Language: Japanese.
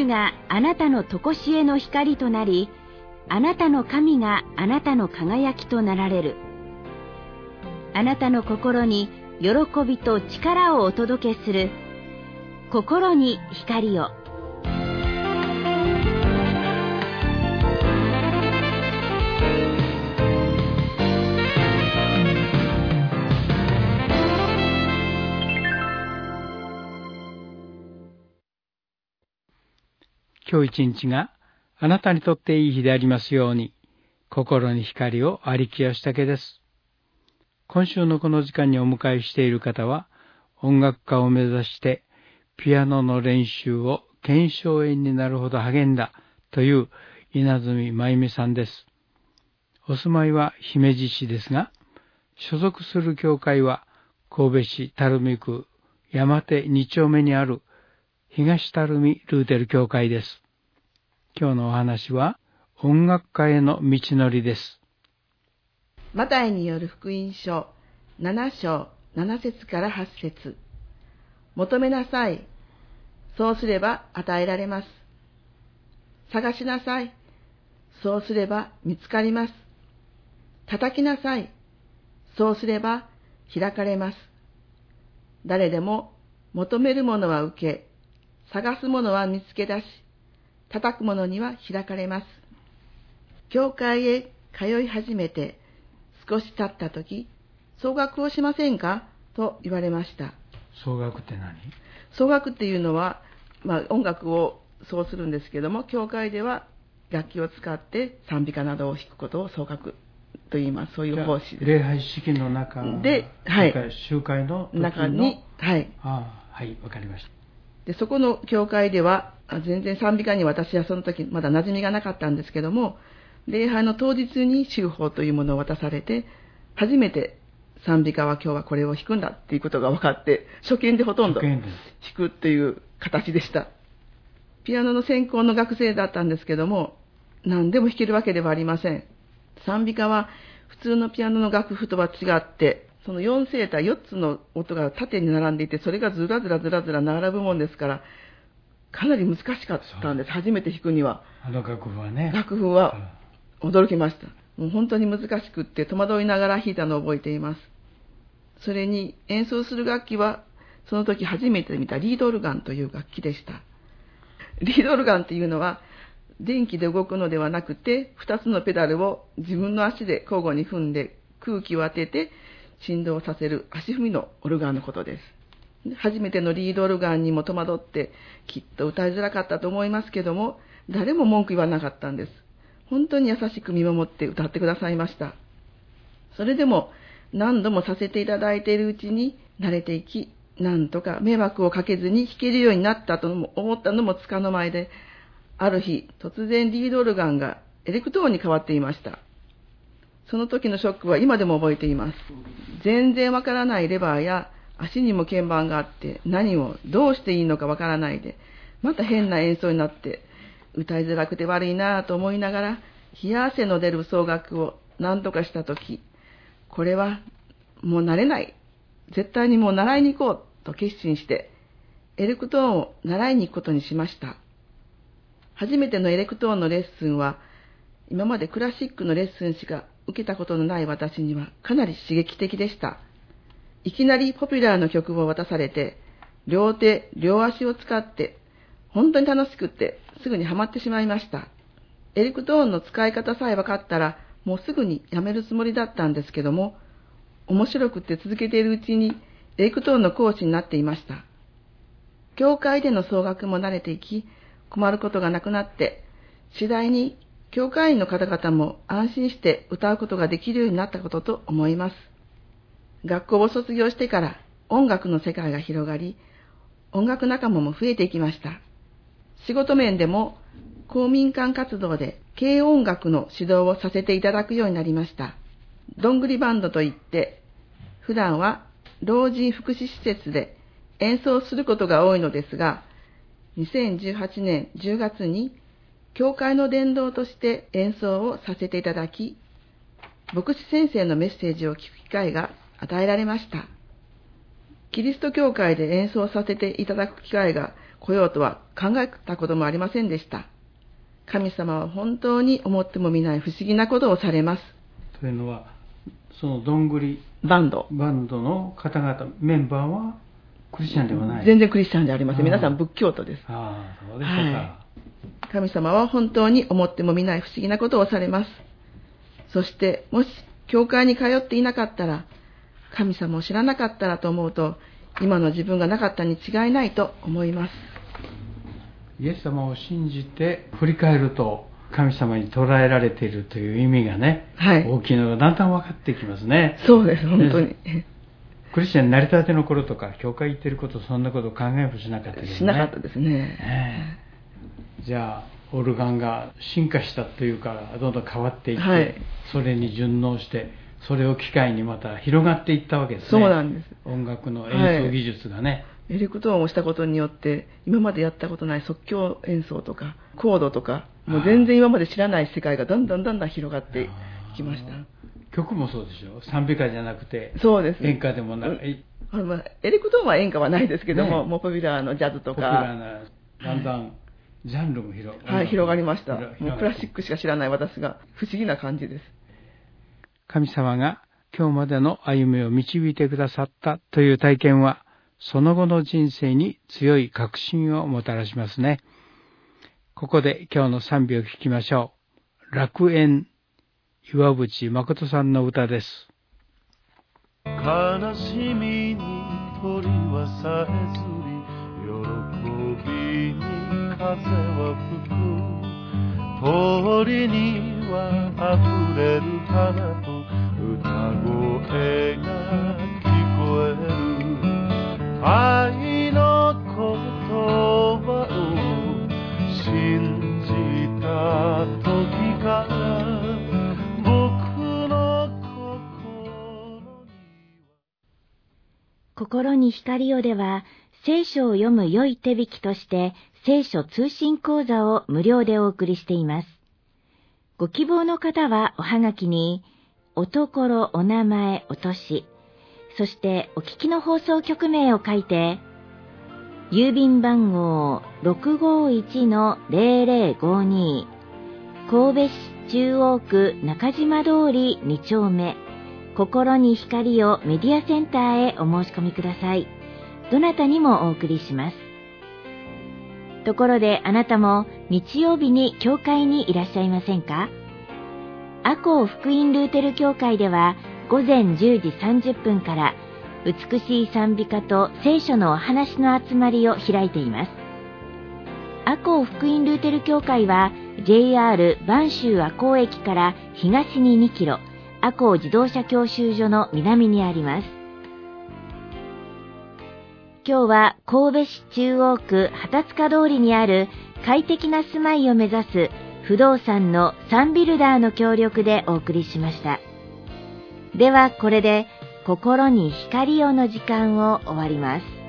主があなたの常しえの光となり、あなたの神があなたの輝きとなられる。あなたの心に喜びと力をお届けする。心に光を。 今日一日があなたにとっていい日でありますように、心に光を有木義武です。今週のこの時間にお迎えしている方は、音楽家を目指してピアノの練習を腱鞘炎になるほど励んだという稲積真由美さんです。お住まいは姫路市ですが、所属する教会は神戸市垂水区山手2丁目にある東垂水ルーテル教会です。今日のお話は音楽家への道のりです。 マタイによる福音書7章7節から8節。求めなさい。そうすれば与えられます。探しなさい。そうすれば見つかります。叩きなさい。そうすれば開かれます。誰でも求めるものは受け、探すものは見つけ出し、叩くものには開かれます。教会へ通い始めて少し経ったとき、奏楽をしませんかと言われました。 奏楽って何？ 奏楽っていうのは、音楽をそうするんですけども、教会では楽器を使って賛美歌などを弾くことを奏楽と言います。そういう奉仕です。 礼拝式の中で、はい、 集会の時の中に、はい、 はい、わかりました。 で、そこの教会では全然賛美歌に私はその時まだ馴染みがなかったんですけども、礼拝の当日に修法というものを渡されて、初めて賛美歌は今日はこれを弾くんだっていうことが分かって、初見でほとんど弾くっていう形でした。ピアノの専攻の学生だったんですけども、何でも弾けるわけではありません。賛美歌は普通のピアノの楽譜とは違って、その4声帯4つの音が縦に並んでいて、それがずらずら並ぶもんですから、かなり難しかったんです。初めて弾くには。 楽譜はね。 楽譜は驚きました。もう本当に難しくって戸惑いながら弾いたのを覚えています。それに演奏する楽器は、その時初めて見たリードオルガンという楽器でした。リードオルガンっていうのは、電気で動くのではなくて、2つのペダルを自分の足で交互に踏んで空気を当てて振動させる足踏みのオルガンのことです。初めてのリードオルガンにも戸惑ってきっと歌いづらかったと思いますけども、誰も文句言わなかったんです。本当に優しく見守って歌ってくださいました。それでも何度もさせていただいているうちに慣れていき、なんとか迷惑をかけずに弾けるようになったと思ったのもつかの間で、ある日突然リードオルガンがエレクトーンに変わっていました。その時のショックは今でも覚えています。全然わからないレバーや足にも鍵盤があって、何をどうしていいのかわからないで、また変な演奏になって歌いづらくて悪いなぁと思いながら、冷や汗の出る奏楽を何とかしたとき、これはもう慣れない。絶対にもう習いに行こうと決心して、エレクトーンを習いに行くことにしました。初めてのエレクトーンのレッスンは、今までクラシックのレッスンしか受けたことのない私にはかなり刺激的でした。いきなりポピュラーの曲を渡されて、両手、両足を使って、本当に楽しくってすぐにハマってしまいました。エレクトーンの使い方さえ分かったら、もうすぐにやめるつもりだったんですけども、面白くって続けているうちにエレクトーンの講師になっていました。教会での奏楽も慣れていき、困ることがなくなって、次第に教会員の方々も安心して歌うことができるようになったことと思います。学校を卒業してから音楽の世界が広がり、音楽仲間も増えていきました。仕事面でも公民館活動で軽音楽の指導をさせていただくようになりました。どんぐりバンドといって、普段は老人福祉施設で演奏することが多いのですが、2018年10月に教会の伝道として演奏をさせていただき、牧師先生のメッセージを聞く機会が与えられました。 キリスト教会で演奏させていただく機会が来ようとは考えたこともありませんでした。神様は本当に思ってもみない不思議なことをされます。 というのは、そのどんぐりバンドの方々、メンバーはクリスチャンではない。 全然クリスチャンではありません。皆さん仏教徒です。 そうでしたか。 神様は本当に思ってもみない不思議なことをされます。そして、もし教会に通っていなかったら、神様を知らなかったらと思うと、今の自分がなかったに違いないと思います。 イエス様を信じて振り返ると、神様に捉えられているという意味がね、大きいのがだんだん分かってきますね。 そうです、本当に。 クリスチャンになりたての頃とか、教会行ってること、そんなことを考えもしなかったですね。 しなかったですね。 じゃあ、オルガンが進化したというか、どんどん変わっていって、それに順応して、それを機会にまた広がっていったわけですね。 そうなんです。 音楽の演奏技術がね。 エリクトーンをしたことによって、今までやったことない即興演奏とか、コードとか、もう全然今まで知らない世界がだんだん広がっていきました。 曲もそうでしょ。賛美歌じゃなくて、 そうです。 演歌でもない。 エリクトーンは演歌はないですけども、もうポピュラーのジャズとか。 ポピュラーな、だんだんジャンルも広がりました。もうクラシックしか知らない私が不思議な感じです。 神様が今日までの歩みを導いてくださったという体験は、その後の人生に強い確信をもたらしますね。ここで今日の賛美を聴きましょう。楽園、岩渕誠さんの歌です。 悲しみに鳥はさえずり、喜びに風は吹く、通りにはあふれる花と歌声が聞こえる。愛の言葉を信じた時から僕の心に光をでは、聖書を読む良い手引きとして聖書通信講座を無料でお送りしています。ご希望の方はおはがきにおところ、お名前、お年、そしてお聞きの放送局名を書いて、郵便番号 651-0052 神戸市中央区中島通り2丁目、心に光をメディアセンターへお申し込みください。どなたにもお送りします。ところであなたも日曜日に教会にいらっしゃいませんか？赤穂福音ルーテル教会では午前10時30分から美しい賛美歌と聖書のお話の集まりを開いています。赤穂福音ルーテル教会は JR 播州赤穂駅から東に2キロ、赤穂自動車教習所の南にあります。今日は神戸市中央区旗塚通りにある快適な住まいを目指す不動産のサンビルダーの協力でお送りしました。ではこれで心に光をの時間を終わります。